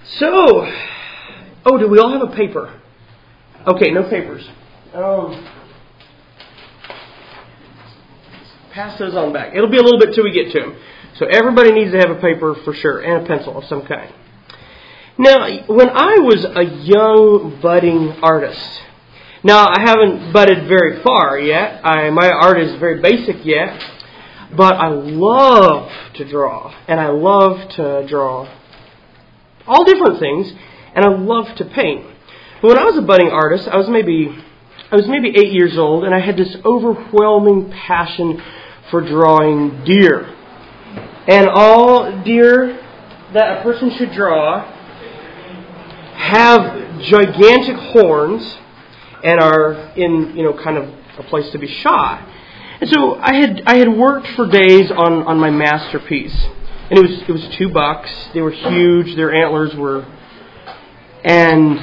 So, do we all have a paper? Okay, no papers. Pass those on back. It'll be a little bit till we get to them. So everybody needs to have a paper for sure, and a pencil of some kind. Now, when I was a young budding artist, now I haven't budded very far yet. My art is very basic yet, but I love to draw, and I love to draw all different things, and I love to paint. But when I was a budding artist, I was maybe 8 years old, and I had this overwhelming passion for drawing deer. And all deer that a person should draw have gigantic horns and are in, kind of a place to be shot. And so I had worked for days on my masterpiece. And it was $2. They were huge. Their antlers were, and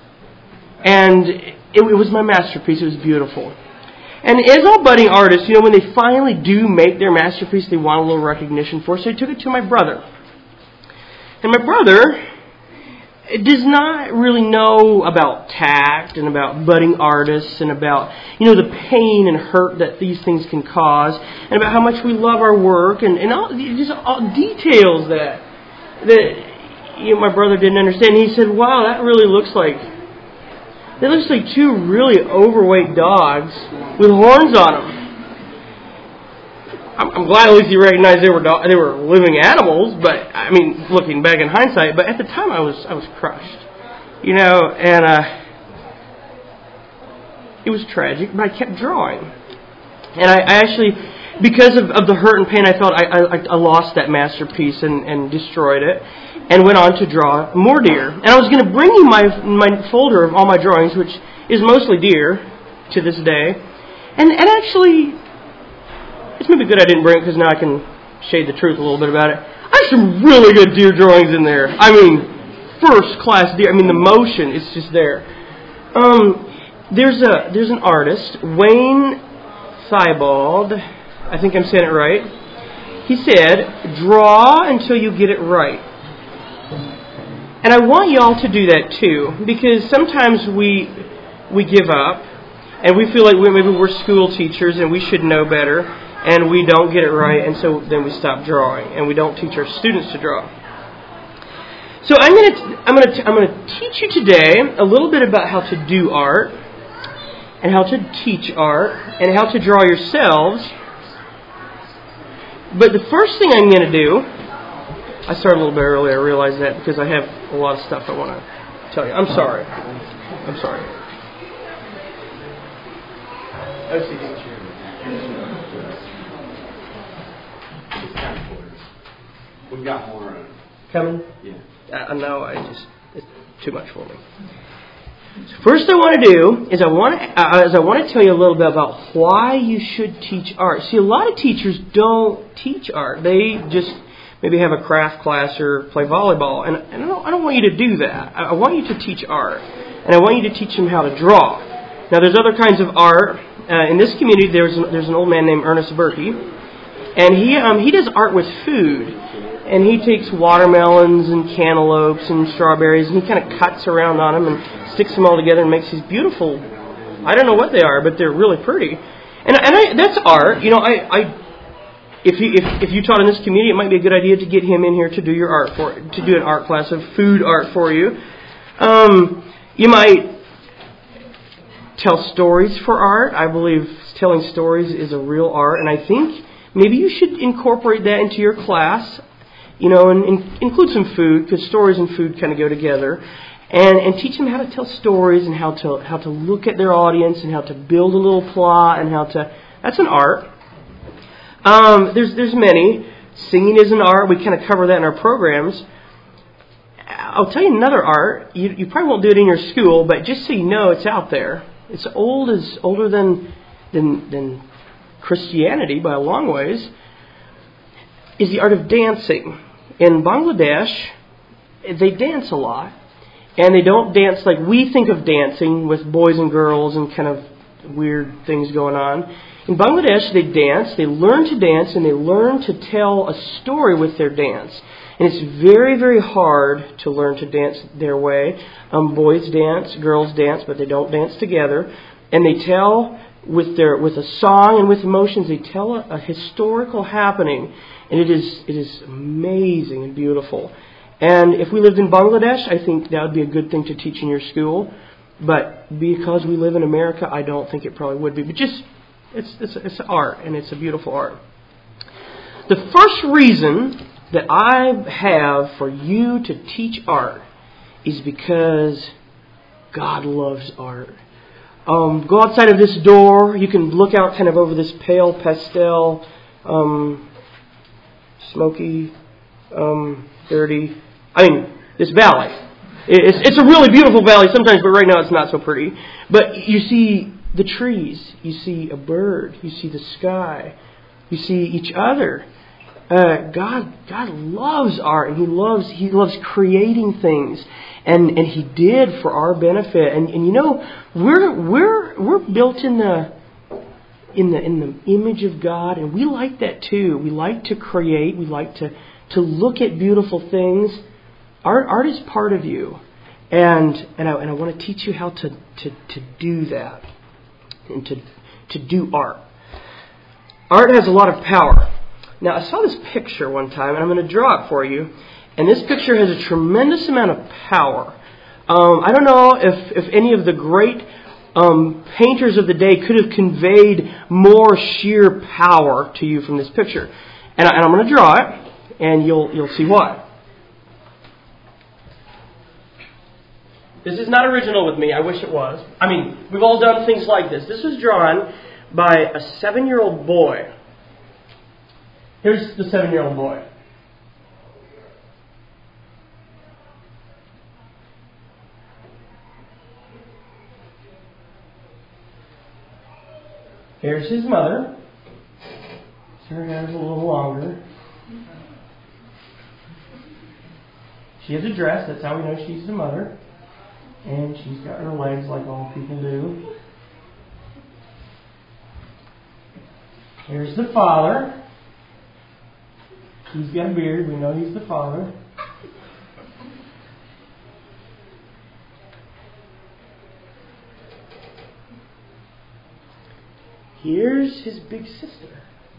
it was my masterpiece. It was beautiful. And as all budding artists, when they finally do make their masterpiece, they want a little recognition for it. So I took it to my brother. And my brother does not really know about tact and about budding artists and about, the pain and hurt that these things can cause and about how much we love our work and all details that my brother didn't understand. He said, "Wow, that looks like two really overweight dogs with horns on them." I'm glad at least he recognized they were living animals, but looking back in hindsight. But at the time, I was crushed, and it was tragic. But I kept drawing, and I actually, because of the hurt and pain I felt, I lost that masterpiece and destroyed it, and went on to draw more deer. And I was going to bring you my folder of all my drawings, which is mostly deer to this day, and actually. It's maybe good I didn't bring it because now I can shade the truth a little bit about it. I have some really good deer drawings in there. First class deer. The motion is just there. There's an artist, Wayne Thibault. I think I'm saying it right. He said, "Draw until you get it right." And I want y'all to do that too, because sometimes we give up and we feel like maybe we're school teachers and we should know better. And we don't get it right, and so then we stop drawing, and we don't teach our students to draw. So I'm going to teach you today a little bit about how to do art, and how to teach art, and how to draw yourselves. But the first thing I'm going to do, I started a little bit early. I realized that because I have a lot of stuff I want to tell you. I'm sorry. We've got more coming. Yeah. No, it's too much for me. So first, I want to do is I want to tell you a little bit about why you should teach art. See, a lot of teachers don't teach art. They just maybe have a craft class or play volleyball, and I don't want you to do that. I want you to teach art, and I want you to teach them how to draw. Now, there's other kinds of art in this community. There's an old man named Ernest Berkey, and he does art with food. And he takes watermelons and cantaloupes and strawberries, and he kind of cuts around on them and sticks them all together and makes these beautiful, I don't know what they are, but they're really pretty. And that's art. If you taught in this community, it might be a good idea to get him in here to do to do an art class of food art for you. You might tell stories for art. I believe telling stories is a real art, and I think maybe you should incorporate that into your class. And include some food, because stories and food kind of go together, and teach them how to tell stories and how to look at their audience and how to build a little plot and that's an art. There's many. Singing is an art. We kind of cover that in our programs. I'll tell you another art. You probably won't do it in your school, but just so you know, it's out there. It's older than Christianity by a long ways. Is the art of dancing. In Bangladesh, they dance a lot. And they don't dance like we think of dancing with boys and girls and kind of weird things going on. In Bangladesh, they dance, they learn to dance, and they learn to tell a story with their dance. And it's very, very hard to learn to dance their way. Boys dance, girls dance, but they don't dance together. And they tell, with a song and with emotions, they tell a historical happening. And it is amazing and beautiful. And if we lived in Bangladesh, I think that would be a good thing to teach in your school. But because we live in America, I don't think it probably would be. But just, it's art, and it's a beautiful art. The first reason that I have for you to teach art is because God loves art. Go outside of this door. You can look out kind of over this pale pastel, smoky, dirty. This valley. It's a really beautiful valley sometimes, but right now it's not so pretty. But you see the trees. You see a bird. You see the sky. You see each other. God loves art, and He loves creating things, and He did for our benefit. And you know, we're built in the image of God, and we like that too. We like to create. We like to look at beautiful things. Art is part of you, and I want to teach you how to do that, and to do art. Art has a lot of power. Now, I saw this picture one time, and I'm going to draw it for you. And this picture has a tremendous amount of power. I don't know if any of the great painters of the day could have conveyed more sheer power to you from this picture. And I'm going to draw it, and you'll see why. This is not original with me. I wish it was. We've all done things like this. This was drawn by a 7-year-old boy. Here's the 7-year-old boy. Here's his mother. Her hair's a little longer. She has a dress. That's how we know she's the mother. And she's got her legs like all people do. Here's the father. He's got a beard. We know he's the father. Here's his big sister.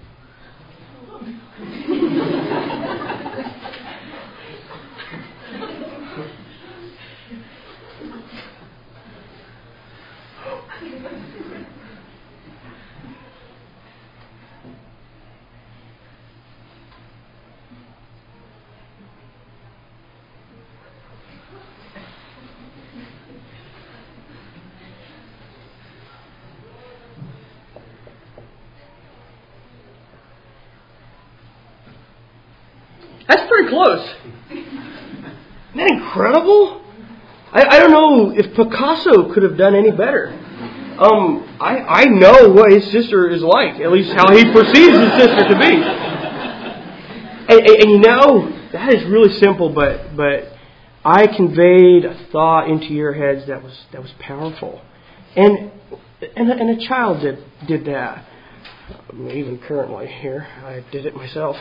That's pretty close. Isn't that incredible? I don't know if Picasso could have done any better. I know what his sister is like, at least how he perceives his sister to be. And you know, that is really simple, but I conveyed a thought into your heads that was powerful. And a child did that. Even currently here, I did it myself.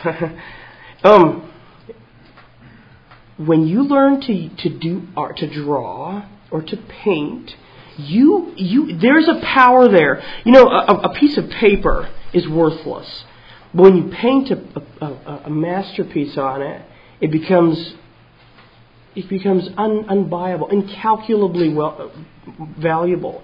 When you learn to do art, to draw or to paint, there's a power there. You know, a piece of paper is worthless, but when you paint a masterpiece on it, it becomes unbuyable, incalculably valuable.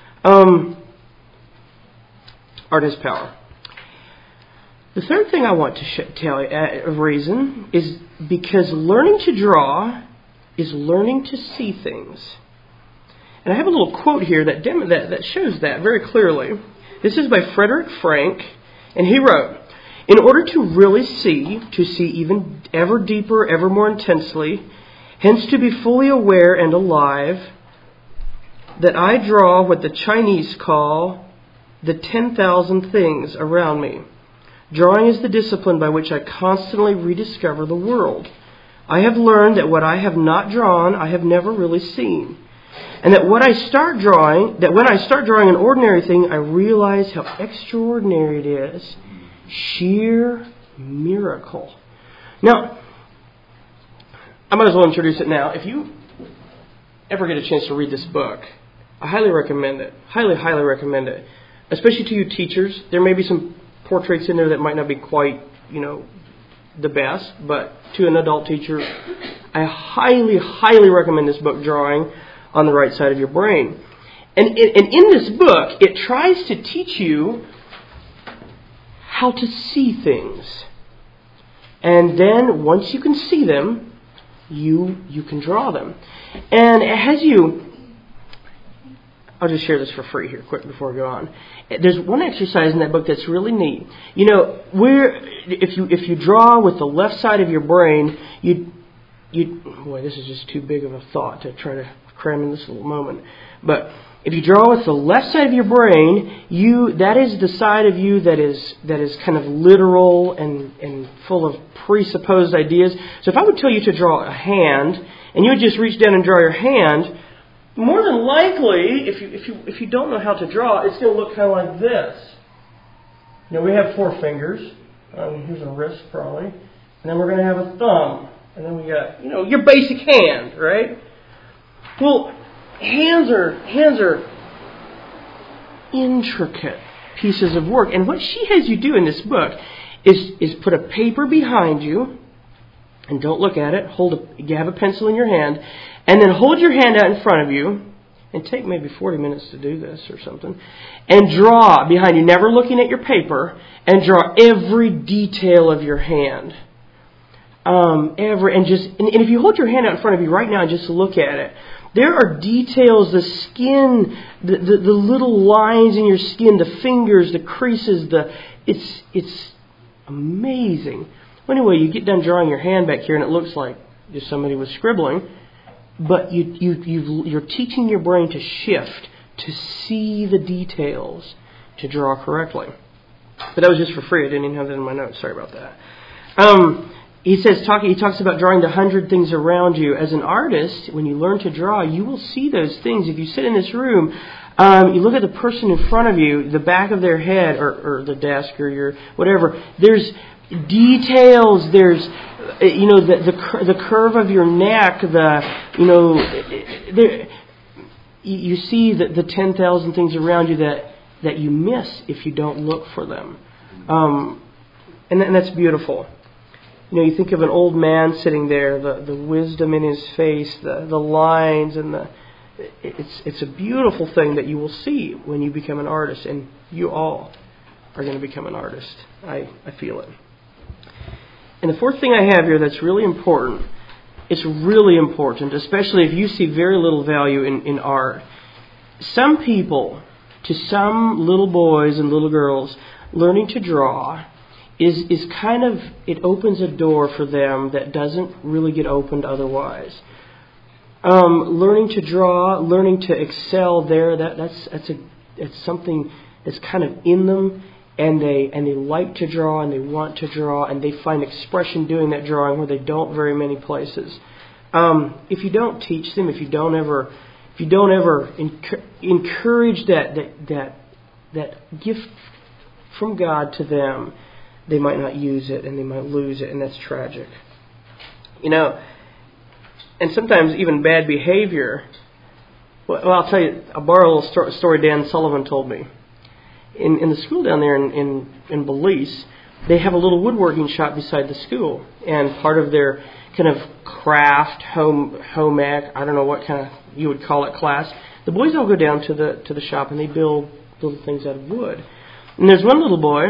Art has power. The third thing I want to tell you, a reason, is because learning to draw is learning to see things. And I have a little quote here that shows that very clearly. This is by Frederick Frank, and he wrote, "In order to really see, to see even ever deeper, ever more intensely, hence to be fully aware and alive, that I draw what the Chinese call the 10,000 things around me. Drawing is the discipline by which I constantly rediscover the world. I have learned that what I have not drawn, I have never really seen. And that when I start drawing an ordinary thing, I realize how extraordinary it is. Sheer miracle." Now, I might as well introduce it now. If you ever get a chance to read this book, I highly recommend it. Highly, highly recommend it. Especially to you teachers. There may be some portraits in there that might not be quite, the best, but to an adult teacher, I highly, highly recommend this book, Drawing on the Right Side of Your Brain. And in this book, it tries to teach you how to see things. And then once you can see them, you can draw them. And it has you... I'll just share this for free here quick before we go on. There's one exercise in that book that's really neat. If you draw with the left side of your brain, boy, this is just too big of a thought to try to cram in this little moment. But if you draw with the left side of your brain, that is the side of you that is kind of literal and full of presupposed ideas. So if I would tell you to draw a hand, and you would just reach down and draw your hand, more than likely, if you don't know how to draw, it's going to look kind of like this. We have 4 fingers. Here's a wrist probably, and then we're going to have a thumb, and then we got your basic hand, right? Well, hands are intricate pieces of work, and what she has you do in this book is put a paper behind you, and don't look at it. You have a pencil in your hand. And then hold your hand out in front of you, and take maybe 40 minutes to do this or something, and draw behind you, never looking at your paper, and draw every detail of your hand. And if you hold your hand out in front of you right now and just look at it, there are details, the skin, the little lines in your skin, the fingers, the creases, it's amazing. Well, anyway, you get done drawing your hand back here, and it looks like just somebody was scribbling. But you're teaching your brain to shift, to see the details, to draw correctly. But that was just for free. I didn't even have that in my notes. Sorry about that. He talks about drawing the 100 things around you. As an artist, when you learn to draw, you will see those things. If you sit in this room, you look at the person in front of you, the back of their head, or the desk, or your whatever. There's details. There's the curve of your neck, you see the 10,000 things around you that you miss if you don't look for them, and that's beautiful. You think of an old man sitting there, the wisdom in his face, the lines, and it's a beautiful thing that you will see when you become an artist, and you all are going to become an artist. I feel it. And the fourth thing I have here that's really important, it's really important, especially if you see very little value in art. Some people, to some little boys and little girls, learning to draw is kind of, it opens a door for them that doesn't really get opened otherwise. Learning to draw, learning to excel there, that's something that's kind of in them. And they like to draw, and they want to draw, and they find expression doing that drawing where they don't very many places. If you don't teach them, if you don't ever encourage that gift from God to them, they might not use it, and they might lose it, and that's tragic. And sometimes even bad behavior. Well, I'll tell you. I'll borrow a little story Dan Sullivan told me. In the school down there in Belize, they have a little woodworking shop beside the school. And part of their kind of craft, home ec, I don't know what kind of you would call it, class, the boys all go down to the shop and they build little things out of wood. And there's one little boy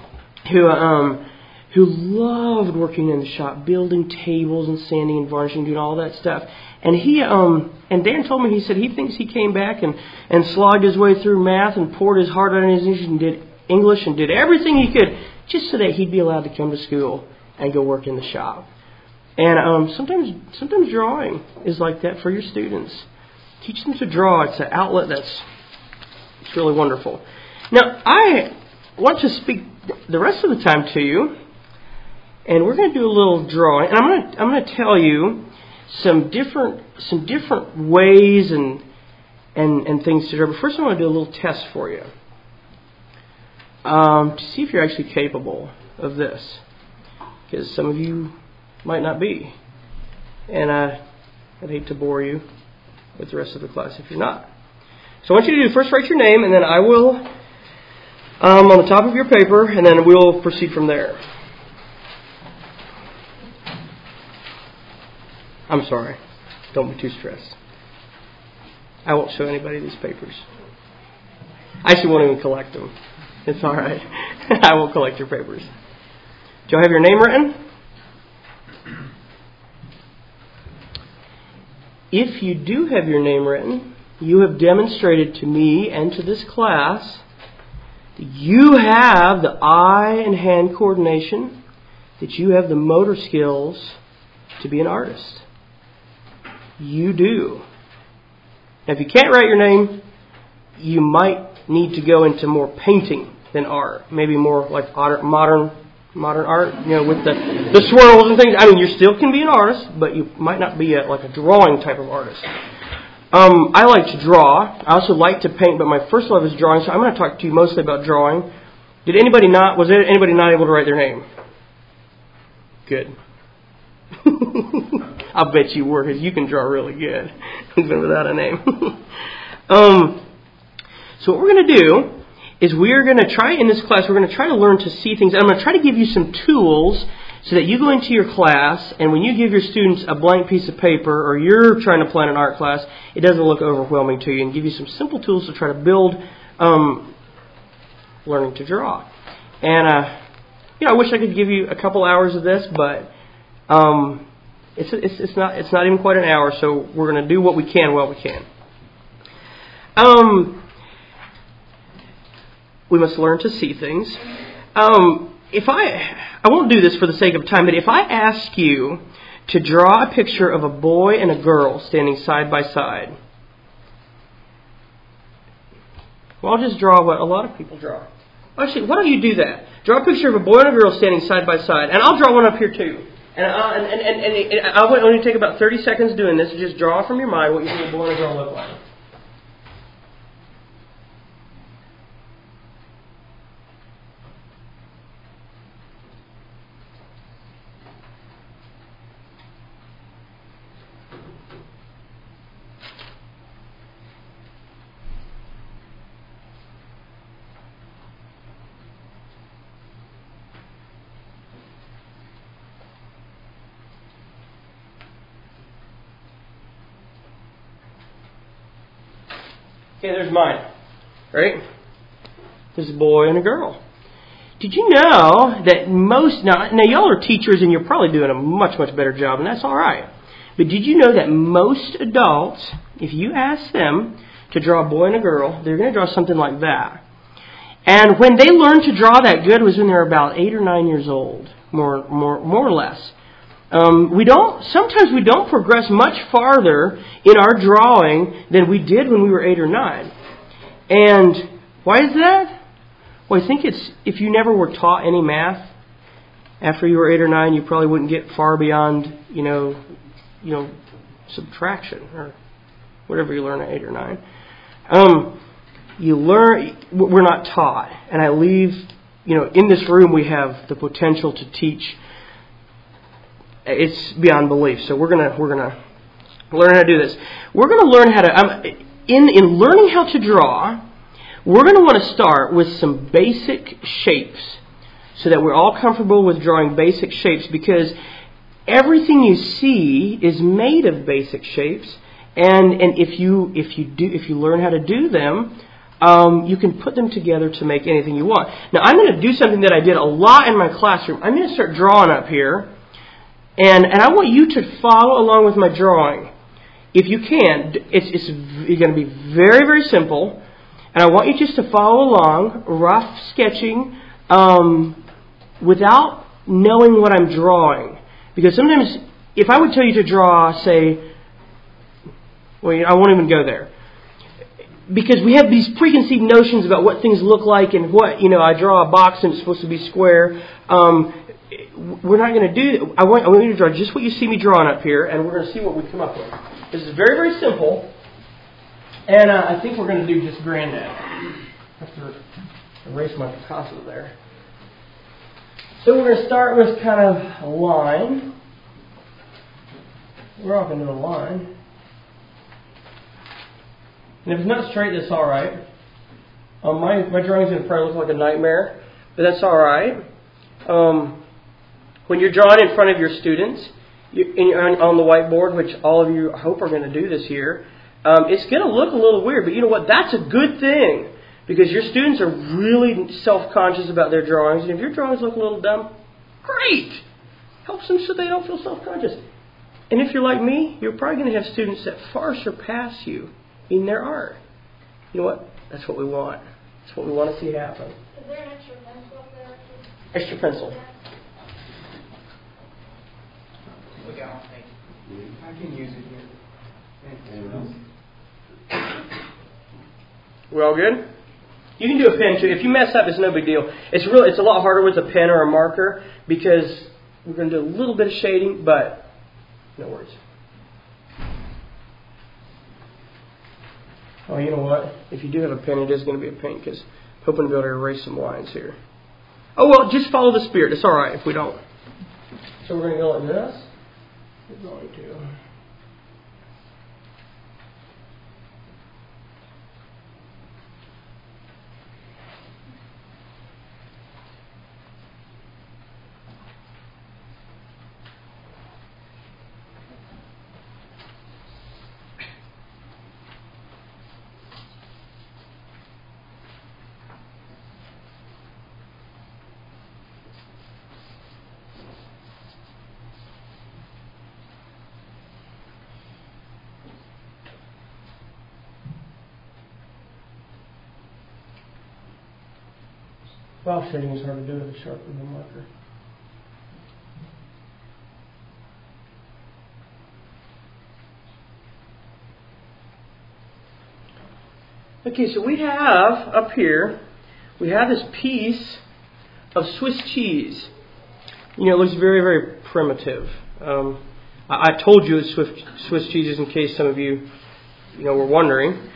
who loved working in the shop, building tables and sanding and varnishing, doing all that stuff. And and Dan told me, he said he thinks he came back and slogged his way through math and poured his heart out in his English and did everything he could just so that he'd be allowed to come to school and go work in the shop. And sometimes drawing is like that for your students. Teach them to draw. It's an outlet it's really wonderful. Now, I want to speak the rest of the time to you, and we're going to do a little drawing. And I'm going to tell you some different ways and things to draw. But first, I want to do a little test for you to see if you're actually capable of this, because some of you might not be. And I'd hate to bore you with the rest of the class if you're not. So I want you to do first write your name, and then I will on the top of your paper, and then we'll proceed from there. I'm sorry. Don't be too stressed. I won't show anybody these papers. I actually won't even collect them. It's all right. I won't collect your papers. Do you have your name written? If you do have your name written, you have demonstrated to me and to this class that you have the eye and hand coordination, that you have the motor skills to be an artist. You do. Now, if you can't write your name, you might need to go into more painting than art. Maybe more like modern art, with the swirls and things. I mean, you still can be an artist, but you might not be like a drawing type of artist. I like to draw. I also like to paint, but my first love is drawing, so I'm going to talk to you mostly about drawing. Was anybody not able to write their name? Good. I'll bet you were, because you can draw really good, even without a name. So what we're going to do is we're going to try, in this class, we're going to try to learn to see things. I'm going to try to give you some tools so that you go into your class, and when you give your students a blank piece of paper, or you're trying to plan an art class, it doesn't look overwhelming to you, and give you some simple tools to try to build learning to draw. And, I wish I could give you a couple hours of this, but it's not even quite an hour, so we're going to do what we can while we can. We must learn to see things. If I won't do this for the sake of time, but if I ask you to draw a picture of a boy and a girl standing side by side, well, I'll just draw what a lot of people draw. Actually, why don't you do that? Draw a picture of a boy and a girl standing side by side, and I'll draw one up here too. And I'll only take about 30 seconds doing this. Just draw from your mind what you think a boy and a girl look like. Okay, there's mine. Right? There's a boy and a girl. Did you know that now y'all are teachers and you're probably doing a much, much better job, and that's all right. But did you know that most adults, if you ask them to draw a boy and a girl, they're going to draw something like that. And when they learned to draw that good was when they were about 8 or 9 years old, more or less. Sometimes we don't progress much farther in our drawing than we did when we were 8 or 9. And why is that? Well, I think it's, if you never were taught any math after you were 8 or 9, you probably wouldn't get far beyond, subtraction or whatever you learn at 8 or 9. We're not taught. And I leave, in this room we have the potential to teach. It's beyond belief. So we're gonna learn how to do this. We're gonna learn how to in learning how to draw. We're gonna want to start with some basic shapes, so that we're all comfortable with drawing basic shapes. Because everything you see is made of basic shapes, and if you learn how to do them, you can put them together to make anything you want. Now I'm going to do something that I did a lot in my classroom. I'm going to start drawing up here. And I want you to follow along with my drawing. If you can, it's going to be very, very simple. And I want you just to follow along, rough sketching, without knowing what I'm drawing. Because sometimes, if I would tell you to draw, say, I won't even go there. Because we have these preconceived notions about what things look like and what, I draw a box and it's supposed to be square. We're not going to do. I want you to draw just what you see me drawing up here, and we're going to see what we come up with. This is very, very simple, and I think we're going to do just Granddad. I have to erase my Picasso there. So we're going to start with kind of a line. we're off into a line. And if it's not straight, that's all right. My drawings in front look like a nightmare, but that's all right. When you're drawing in front of your students on the whiteboard, which all of you I hope are going to do this year, it's going to look a little weird. But you know what? That's a good thing, because your students are really self-conscious about their drawings. And if your drawings look a little dumb, great! Helps them so they don't feel self-conscious. And if you're like me, you're probably going to have students that far surpass you in their art. You know what? That's what we want. That's what we want to see happen. Is there an extra pencil up there? Extra pencil. Look out. I can use it here. Anyone else? We're all good? You can do a pen too. If you mess up, it's no big deal. It's a lot harder with a pen or a marker, because we're going to do a little bit of shading, but no worries. Oh, you know what? If you do have a pen, it is going to be a pain, because I'm hoping to be able to erase some lines here. Oh, well, just follow the Spirit. It's all right if we don't. So we're going to go like this. We're going to... Well, shading is hard to do with a sharp and a marker. Okay, so we have up here, we have this piece of Swiss cheese. You know, it looks very, very primitive. I told you it's Swiss cheeses in case some of you were wondering.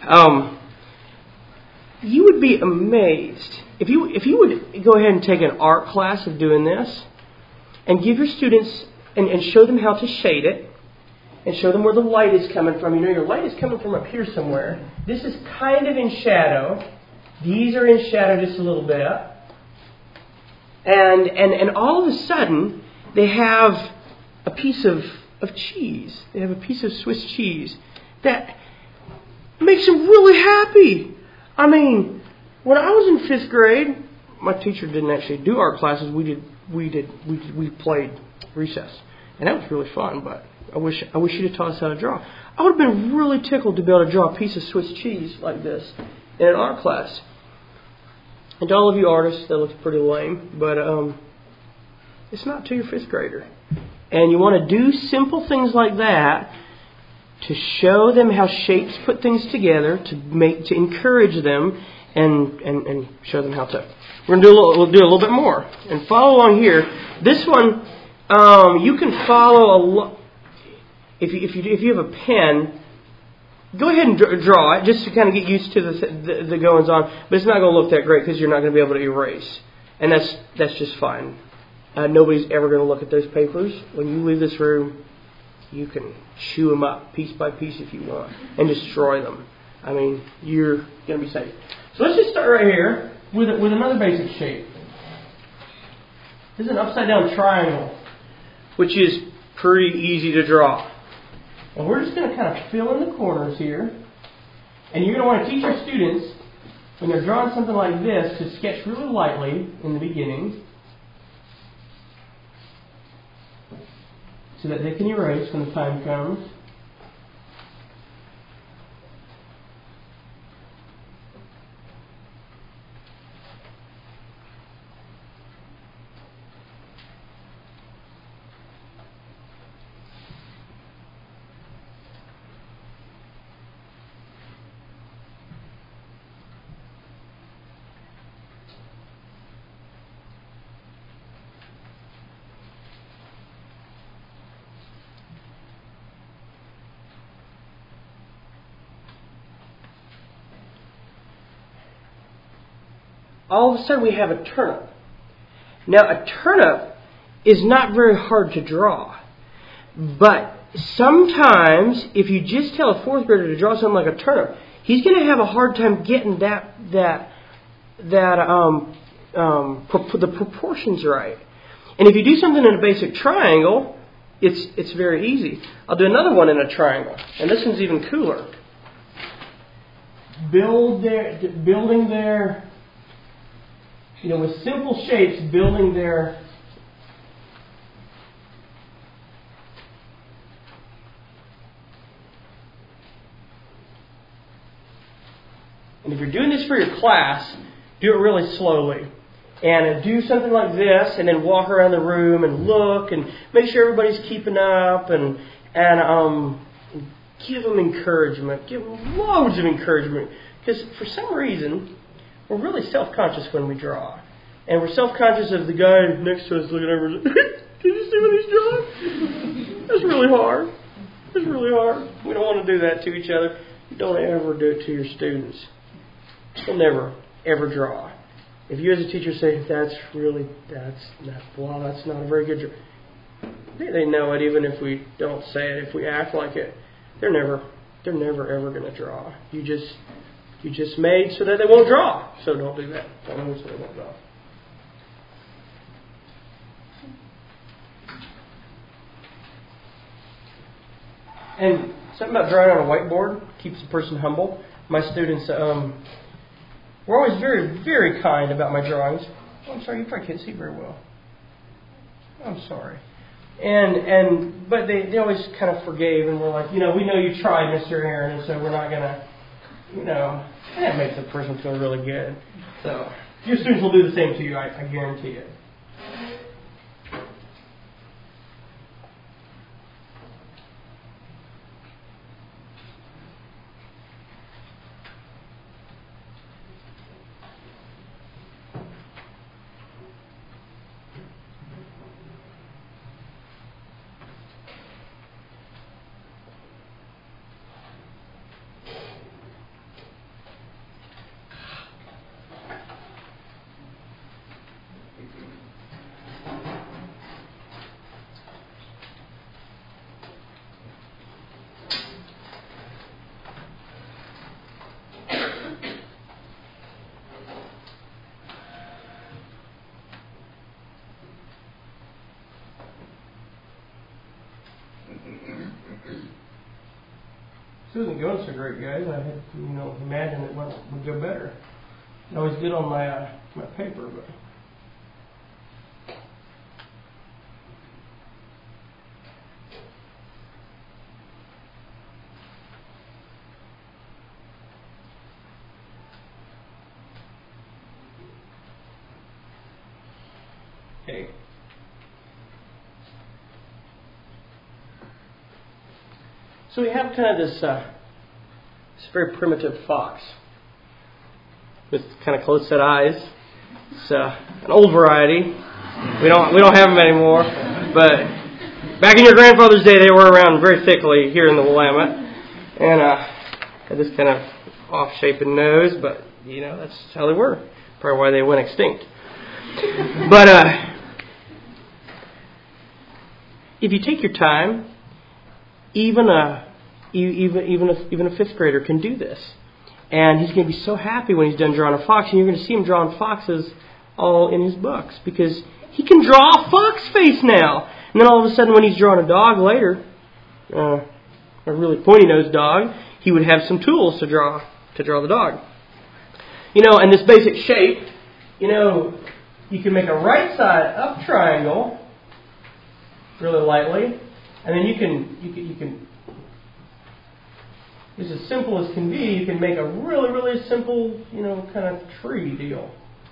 You would be amazed if you would go ahead and take an art class of doing this and give your students and show them how to shade it and show them where the light is coming from. You know, your light is coming from up here somewhere. This is kind of in shadow. These are in shadow just a little bit. And all of a sudden, they have a piece of cheese. They have a piece of Swiss cheese that makes them really happy. I mean, when I was in 5th grade, my teacher didn't actually do art classes. We played recess, and that was really fun. But I wish you'd have taught us how to draw. I would have been really tickled to be able to draw a piece of Swiss cheese like this in an art class. And to all of you artists, that looks pretty lame, but it's not to your 5th grader. And you want to do simple things like that to show them how shapes put things together, to encourage them, and show them how to. We'll do a little bit more, and follow along here. This one, you can follow if you have a pen. Go ahead and draw it just to kind of get used to the goings on, but it's not going to look that great because you're not going to be able to erase, and that's just fine. Nobody's ever going to look at those papers. When you leave this room, you can chew them up piece by piece if you want and destroy them. I mean, you're going to be safe. So let's just start right here with another basic shape. This is an upside down triangle, which is pretty easy to draw. And we're just going to kind of fill in the corners here. And you're going to want to teach your students, when they're drawing something like this, to sketch really lightly in the beginning, so that they can erase when the time comes. all of a sudden we have a turnip. Now, a turnip is not very hard to draw, but sometimes if you just tell a fourth grader to draw something like a turnip, he's going to have a hard time getting the proportions right. And if you do something in a basic triangle, it's very easy. I'll do another one in a triangle, and this one's even cooler. Building their, with simple shapes, building their. And if you're doing this for your class, do it really slowly. And do something like this, and then walk around the room and look, and make sure everybody's keeping up, and give them encouragement. Give them loads of encouragement. Because for some reason, we're really self-conscious when we draw. And we're self-conscious of the guy next to us looking over. Did you see what he's drawing? That's really hard. It's really hard. We don't want to do that to each other. Don't ever do it to your students. They'll never, ever draw. If you as a teacher say, that's not a very good draw. They know it even if we don't say it, if we act like it. They're never ever going to draw. You just made so that they won't draw. So don't do that. Don't make so they won't draw. And something about drawing on a whiteboard keeps a person humble. My students were always very, very kind about my drawings. Oh, I'm sorry, you probably can't see very well. I'm sorry. But they always kind of forgave and were like, we know you tried, Mr. Aaron, and so we're not going to, that makes the person feel really good. So your students will do the same to you, I guarantee it. It wasn't going so great, guys. I had to, imagine it would go better. I was good on my paper, but. Okay. So we have kind of this very primitive fox with kind of close-set eyes. It's an old variety. We don't have them anymore, but back in your grandfather's day, they were around very thickly here in the Willamette, and had this kind of off-shapen nose, but that's how they were. Probably why they went extinct. But if you take your time, even a fifth grader can do this. And he's going to be so happy when he's done drawing a fox. And you're going to see him drawing foxes all in his books. Because he can draw a fox face now. And then all of a sudden when he's drawing a dog later, a really pointy-nosed dog, he would have some tools to draw the dog. And this basic shape, you can make a right side up triangle really lightly. And then you can it's as simple as can be. You can make a really, really simple, kind of tree deal.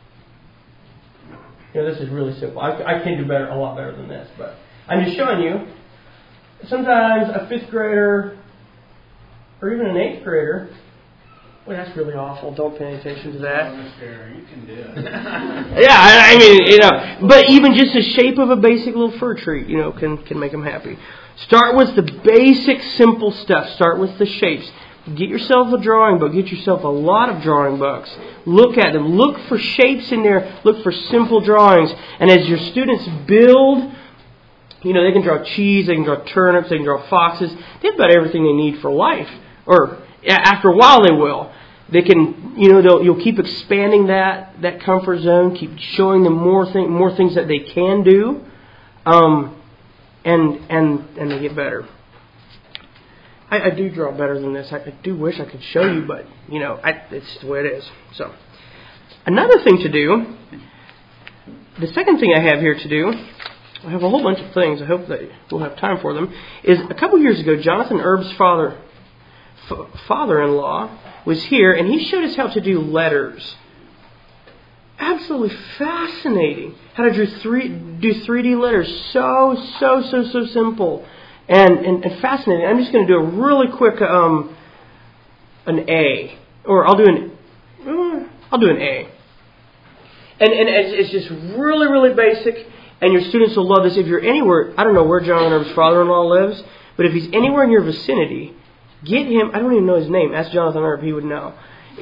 This is really simple. I can do a lot better than this, but I'm just showing you. Sometimes a fifth grader, or even an eighth grader, well, that's really awful. Don't pay any attention to that. You can do it. Yeah, but even just the shape of a basic little fir tree, can make them happy. Start with the basic, simple stuff. Start with the shapes. Get yourself a drawing book. Get yourself a lot of drawing books. Look at them. Look for shapes in there. Look for simple drawings. And as your students build They can draw cheese, they can draw turnips, they can draw foxes. They have about everything they need for life. Or after a while they will. They can, you'll keep expanding that comfort zone, keep showing them more things that they can do, and they get better. I do draw better than this. I do wish I could show you, but it's the way it is. So, another thing to do. The second thing I have here to do, I have a whole bunch of things. I hope that we'll have time for them. Is a couple years ago, Jonathan Erb's father-in-law was here, and he showed us how to do letters. Absolutely fascinating. How to do 3D letters. So simple. And fascinating. I'm just going to do a really quick an A. Or I'll do an A. And it's just really, really basic. And your students will love this. If you're anywhere, I don't know where Jonathan Erb's father-in-law lives, but if he's anywhere in your vicinity, get him. I don't even know his name. Ask Jonathan Erb. He would know.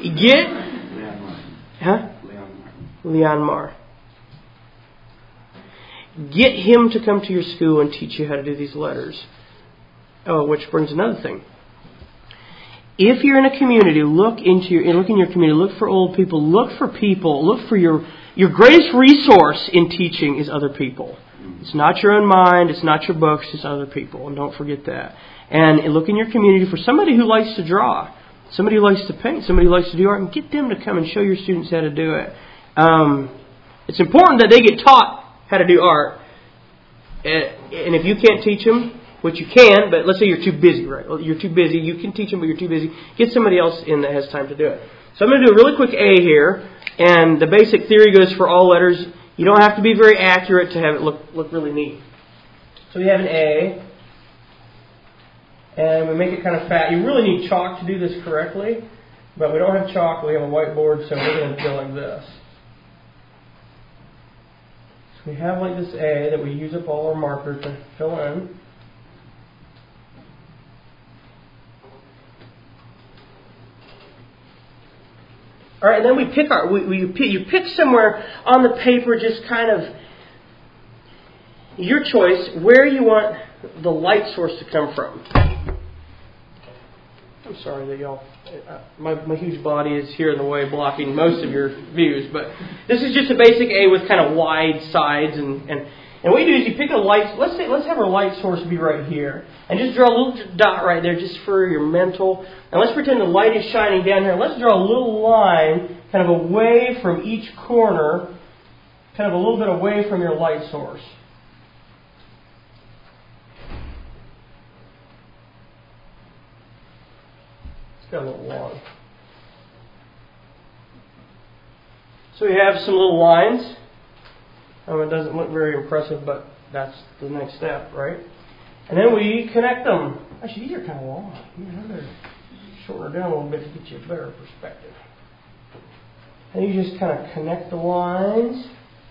Leon Marr. Get him to come to your school and teach you how to do these letters. Oh, which brings another thing. If you're in a community, look in your community. Look for old people. Look for people. Look for your greatest resource in teaching is other people. It's not your own mind. It's not your books. It's other people. And don't forget that. And look in your community for somebody who likes to draw, somebody who likes to paint, somebody who likes to do art, and get them to come and show your students how to do it. It's important that they get taught how to do art. And if you can't teach them, which you can, but let's say you're too busy, right? Well, you're too busy. You can teach them, but you're too busy. Get somebody else in that has time to do it. So I'm going to do a really quick A here. And the basic theory goes for all letters. You don't have to be very accurate to have it look really neat. So we have an A. And we make it kind of fat. You really need chalk to do this correctly. But we don't have chalk. We have a whiteboard, so we're going to go like this. So we have like this A that we use up all our markers to fill in. All right, and then we pick you pick somewhere on the paper, just kind of your choice, where you want the light source to come from. I'm sorry that y'all, my huge body is here in the way, blocking most of your views, but this is just a basic A with kind of wide sides, and what you do is you pick a light. Let's have our light source be right here, and just draw a little dot right there, just for your mental. And let's pretend the light is shining down here. Let's draw a little line, kind of away from each corner, kind of a little bit away from your light source. It's got a little long. So we have some little lines. It doesn't look very impressive, but that's the next step, right? And then we connect them. Actually, these are kind of long. I'm going to shorten her down a little bit to get you a better perspective. And you just kind of connect the lines.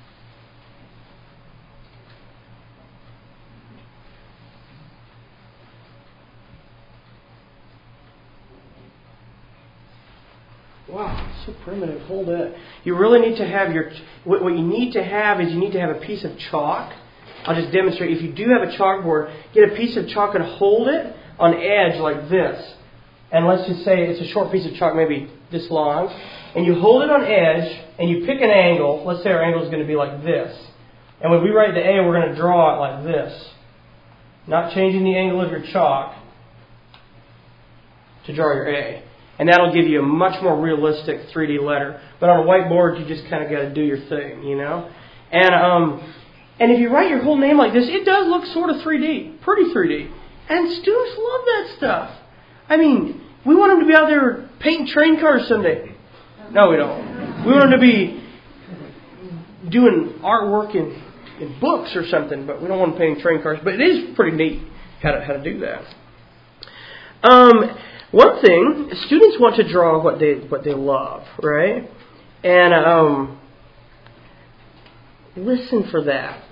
Wow, so primitive. Hold it. You really need to have what you need to have is you need to have a piece of chalk. I'll just demonstrate. If you do have a chalkboard, get a piece of chalk and hold it on edge like this. And let's just say it's a short piece of chalk, maybe this long. And you hold it on edge and you pick an angle. Let's say our angle is going to be like this. And when we write the A, we're going to draw it like this. Not changing the angle of your chalk to draw your A. And that'll give you a much more realistic 3D letter. But on a whiteboard, you just kind of got to do your thing, And if you write your whole name like this, it does look sort of 3D, pretty 3D. And students love that stuff. I mean, we want them to be out there painting train cars someday. No, we don't. We want them to be doing artwork in books or something, but we don't want them painting train cars. But it is pretty neat how to do that. One thing, students want to draw what they love, right? And listen for that.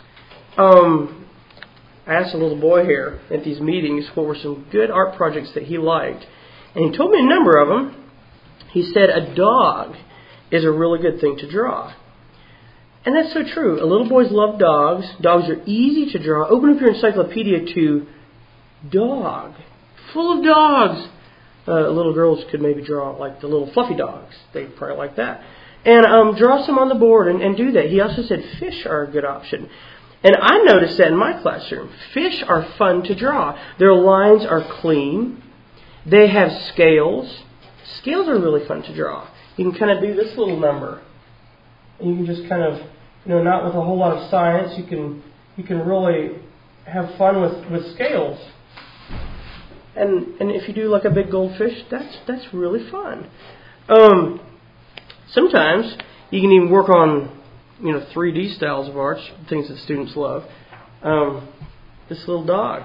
I asked a little boy here at these meetings what were some good art projects that he liked. And he told me a number of them. He said a dog is a really good thing to draw. And that's so true. Little boys love dogs. Dogs are easy to draw. Open up your encyclopedia to dog. Full of dogs. Little girls could maybe draw like the little fluffy dogs. They probably like that. And draw some on the board and do that. He also said fish are a good option. And I noticed that in my classroom. Fish are fun to draw. Their lines are clean. They have scales. Scales are really fun to draw. You can kind of do this little number. And you can just kind of, not with a whole lot of science, you can really have fun with scales. And if you do like a big goldfish, that's really fun. Sometimes you can even work on 3D styles of art, things that students love. This little dog.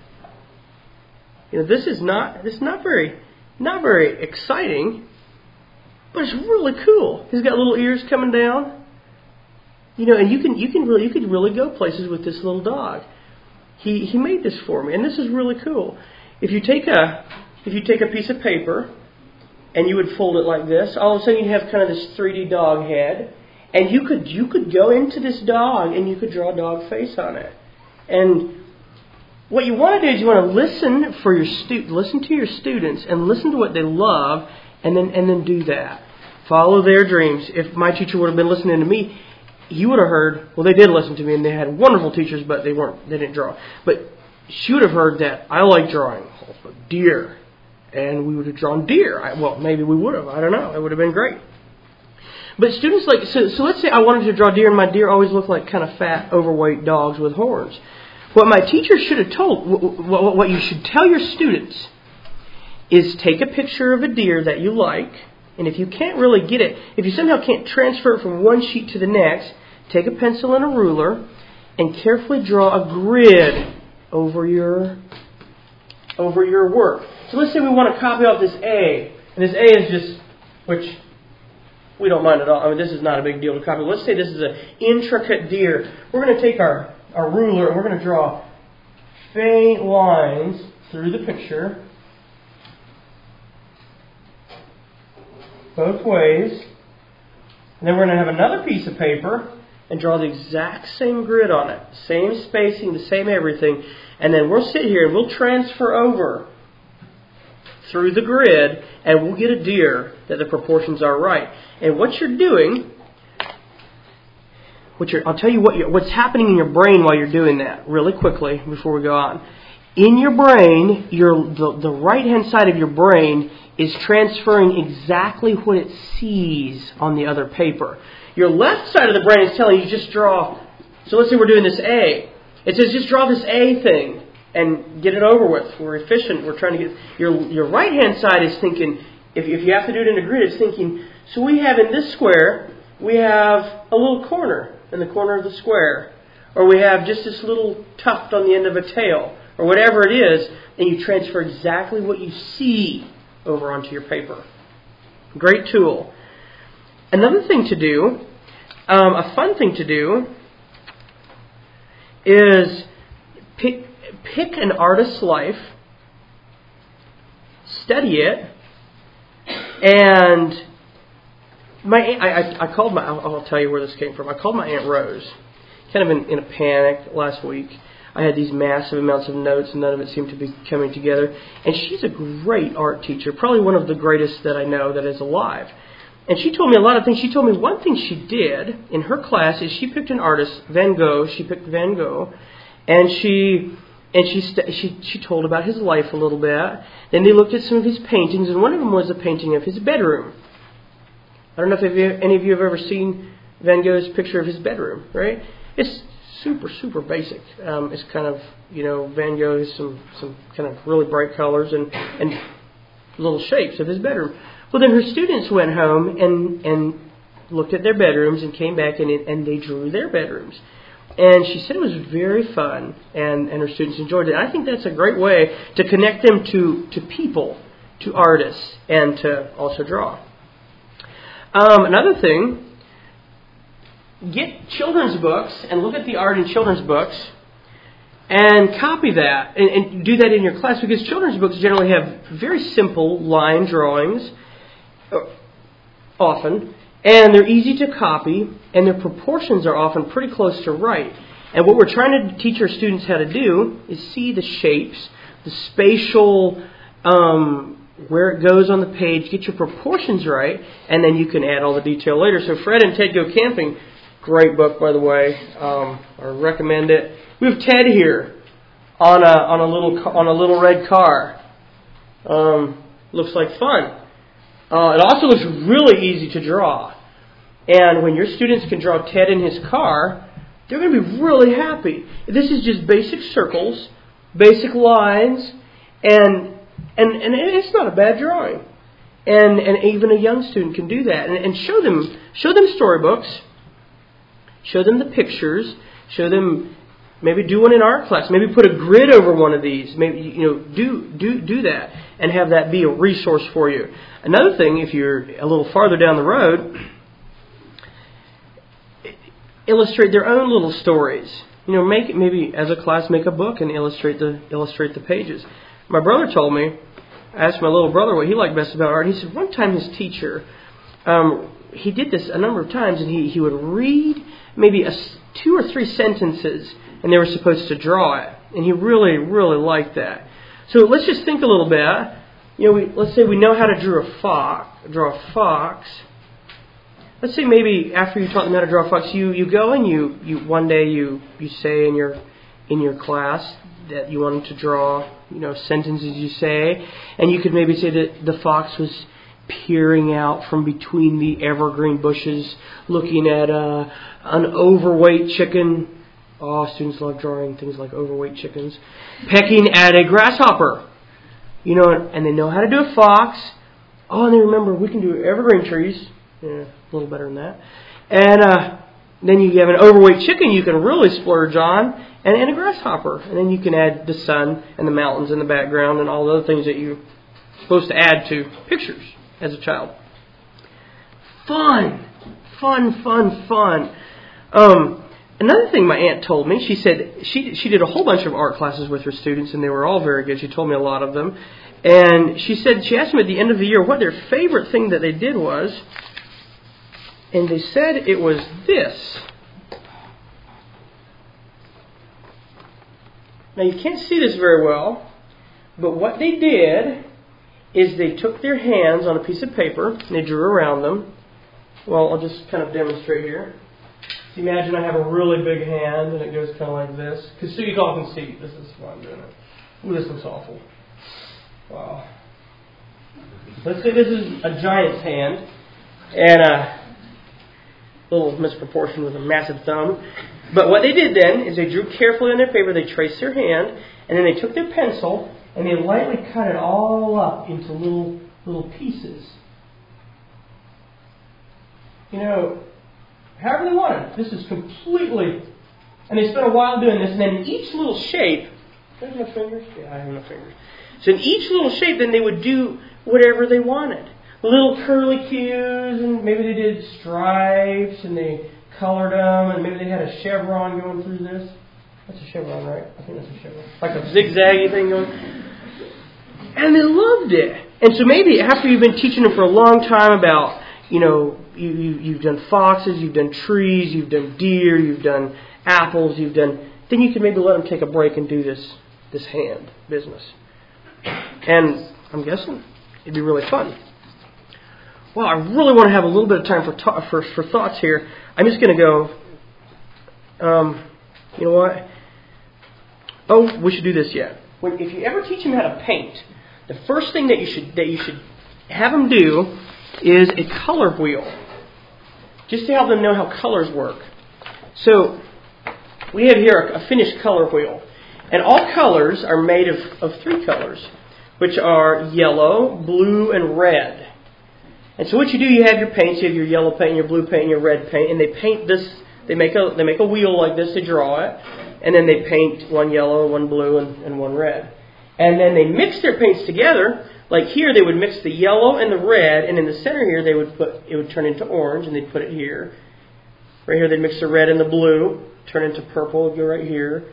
This is not very exciting, but it's really cool. He's got little ears coming down. And you could really go places with this little dog. He made this for me, and this is really cool. If you take a piece of paper and you would fold it like this, all of a sudden you have kind of this 3D dog head. And you could go into this dog and you could draw a dog face on it. And what you want to do is you want to listen to your students and listen to what they love, and then do that. Follow their dreams. If my teacher would have been listening to me, he would have heard. Well, they did listen to me, and they had wonderful teachers, but they didn't draw. But she would have heard that I like drawing deer, and we would have drawn deer. Maybe we would have. I don't know. It would have been great. But students so let's say I wanted to draw deer, and my deer always looked like kind of fat, overweight dogs with horns. What my teacher should have told, what you should tell your students is take a picture of a deer that you like, and if you can't really get it, if you somehow can't transfer it from one sheet to the next, take a pencil and a ruler and carefully draw a grid over your work. So let's say we want to copy off this A, and this A is just, which we don't mind at all. I mean, this is not a big deal to copy. Let's say this is an intricate deer. We're going to take our ruler and we're going to draw faint lines through the picture both ways. And then we're going to have another piece of paper and draw the exact same grid on it. Same spacing, the same everything. And then we'll sit here and we'll transfer over through the grid, and we'll get a deer that the proportions are right. And what you're doing, I'll tell you what's happening in your brain while you're doing that, really quickly before we go on. In your brain, the right-hand side of your brain is transferring exactly what it sees on the other paper. Your left side of the brain is telling you just draw. So let's say we're doing this A. It says just draw this A thing and get it over with. We're efficient. We're trying to get... Your right-hand side is thinking, if you have to do it in a grid, it's thinking, so we have in this square, we have a little corner in the corner of the square. Or we have just this little tuft on the end of a tail. Or whatever it is, and you transfer exactly what you see over onto your paper. Great tool. Another thing to do, a fun thing to do, is pick an artist's life, study it, and I'll tell you where this came from. I called my Aunt Rose, kind of in a panic last week. I had these massive amounts of notes, and none of it seemed to be coming together. And she's a great art teacher, probably one of the greatest that I know that is alive. And she told me a lot of things. She told me one thing she did in her class is she picked an artist, Van Gogh. She picked Van Gogh, and she told about his life a little bit. Then they looked at some of his paintings, and one of them was a painting of his bedroom. I don't know if any of you have ever seen Van Gogh's picture of his bedroom, right? It's super, super basic. It's kind of, Van Gogh has some kind of really bright colors and little shapes of his bedroom. Well, then her students went home and looked at their bedrooms and came back and they drew their bedrooms. And she said it was very fun, and her students enjoyed it. I think that's a great way to connect them to people, to artists, and to also draw. Another thing, get children's books and look at the art in children's books and copy that and do that in your class, because children's books generally have very simple line drawings often, And they're easy to copy, and their proportions are often pretty close to right. And what we're trying to teach our students how to do is see the shapes, the spatial, where it goes on the page, get your proportions right, and then you can add all the detail later. So Fred and Ted Go Camping, great book, by the way. I recommend it. We have Ted here on a little red car. Looks like fun. It also looks really easy to draw. And when your students can draw Ted in his car, they're going to be really happy. This is just basic circles, basic lines, and it's not a bad drawing. And even a young student can do that. And show them storybooks, show them the pictures, show them, maybe do one in art class, maybe put a grid over one of these, maybe do that and have that be a resource for you. Another thing, if you're a little farther down the road, illustrate their own little stories. Maybe as a class make a book and illustrate the pages. My brother told me, I asked my little brother what he liked best about art. He said one time his teacher, he did this a number of times, and he would read maybe 2 or 3 sentences, and they were supposed to draw it. And he really, really liked that. So let's just think a little bit. Let's say we know how to draw a fox. Let's say maybe after you taught them how to draw a fox, you go and you one day you say in your class that you wanted to draw sentences you say, and you could maybe say that the fox was peering out from between the evergreen bushes, looking at an overweight chicken. Oh, students love drawing things like overweight chickens. Pecking at a grasshopper. And they know how to do a fox. Oh, and they remember we can do evergreen trees. Yeah, a little better than that. And then you have an overweight chicken you can really splurge on, and a grasshopper. And then you can add the sun and the mountains in the background and all the other things that you're supposed to add to pictures as a child. Fun. Another thing my aunt told me, she said she did a whole bunch of art classes with her students, and they were all very good. She told me a lot of them. And she said, she asked them at the end of the year what their favorite thing that they did was, and they said it was this. Now you can't see this very well, but what they did is they took their hands on a piece of paper and they drew around them. Well, I'll just kind of demonstrate here. So imagine I have a really big hand and it goes kind of like this. So you all can see. This is why I'm doing it. Ooh, this looks awful. Wow. Let's say this is a giant's hand and a little misproportion with a massive thumb. But what they did then is they drew carefully on their paper, they traced their hand, and then they took their pencil and they lightly cut it all up into little pieces. However they wanted. This is completely... And they spent a while doing this, and then in each little shape... Do I have enough fingers? Yeah, I have enough fingers. So in each little shape, then they would do whatever they wanted. Little curlicues, and maybe they did stripes, and they colored them, and maybe they had a chevron going through this. That's a chevron, right? I think that's a chevron. Like a zigzaggy thing going. And they loved it. And so maybe after you've been teaching them for a long time about, you've done foxes, you've done trees, you've done deer, you've done apples, then you can maybe let them take a break and do this hand business. And I'm guessing it'd be really fun. Well, I really want to have a little bit of time for thoughts here. I'm just going to go, you know what? Oh, we should do this yet. If you ever teach them how to paint, the first thing that you should have them do is a color wheel, just to help them know how colors work. So we have here a finished color wheel, and all colors are made of 3 colors, which are yellow, blue, and red. And so what you do, you have your paints, you have your yellow paint, your blue paint, and your red paint, and they paint this. They make a wheel like this to draw it, and then they paint one yellow, one blue, and one red. And then they mix their paints together. Like here, they would mix the yellow and the red, and in the center here, it would turn into orange, and they'd put it here. Right here, they'd mix the red and the blue, turn into purple, go right here.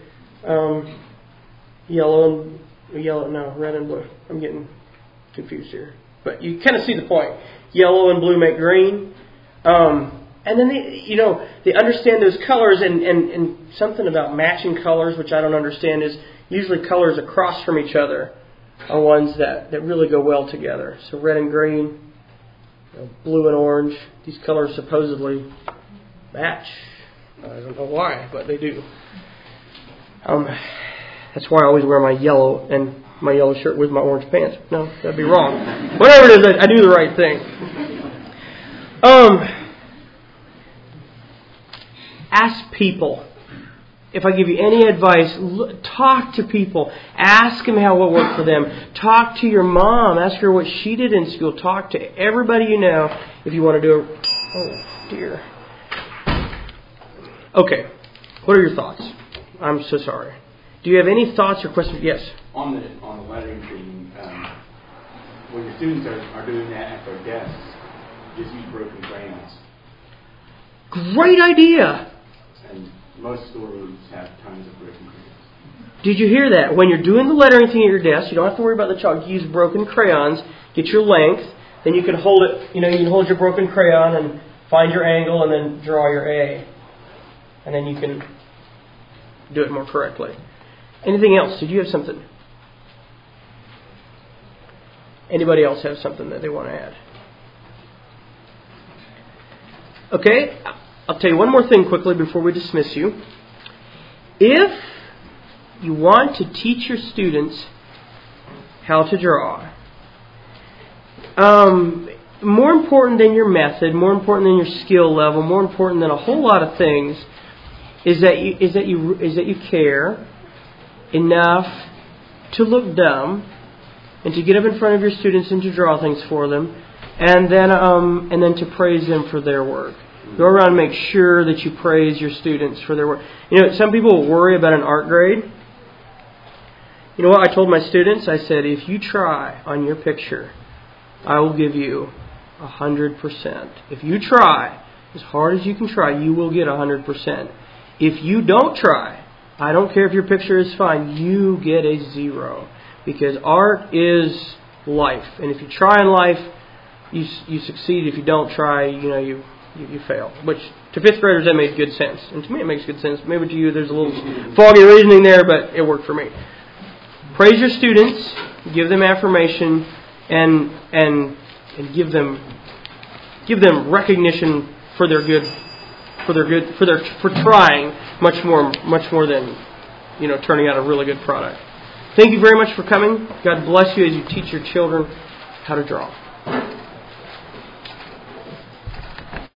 Red and blue. I'm getting confused here. But you kind of see the point. Yellow and blue make green. And then they understand those colors, and something about matching colors, which I don't understand, is usually colors across from each other are ones that really go well together. So red and green, blue and orange, these colors supposedly match. I don't know why, but they do. That's why I always wear my yellow shirt with my orange pants. No, that'd be wrong. Whatever it is, I do the right thing. Ask people. If I give you any advice, talk to people. Ask them how it worked for them. Talk to your mom. Ask her what she did in school. Talk to everybody you know if you want to do it. Oh, dear. Okay. What are your thoughts? I'm so sorry. Do you have any thoughts or questions? Yes. On the lettering thing, when your students are doing that at their desks, just use broken crayons. Great idea. And most storerooms have tons of broken crayons. Did you hear that? When you're doing the lettering thing at your desk, you don't have to worry about the chalk. Use broken crayons. Get your length. Then you can hold it. You can hold your broken crayon and find your angle and then draw your A. And then you can do it more correctly. Anything else? Did you have something? Anybody else have something that they want to add? Okay, I'll tell you one more thing quickly before we dismiss you. If you want to teach your students how to draw, more important than your method, more important than your skill level, more important than a whole lot of things, is that you care enough to look dumb and to get up in front of your students and to draw things for them, and then to praise them for their work. Go around and make sure that you praise your students for their work. Some people worry about an art grade. You know what I told my students? I said, if you try on your picture, I will give you 100%. If you try as hard as you can try, you will get 100%. If you don't try, I don't care if your picture is fine, you get a 0. Because art is life. And if you try in life, you succeed. If you don't try, you fail. Which, to 5th graders, that made good sense. And to me, it makes good sense. Maybe to you, there's a little foggy reasoning there, but it worked for me. Praise your students. Give them affirmation. And give them recognition for their good. For trying much more than turning out a really good product. Thank you very much for coming. God bless you as you teach your children how to draw.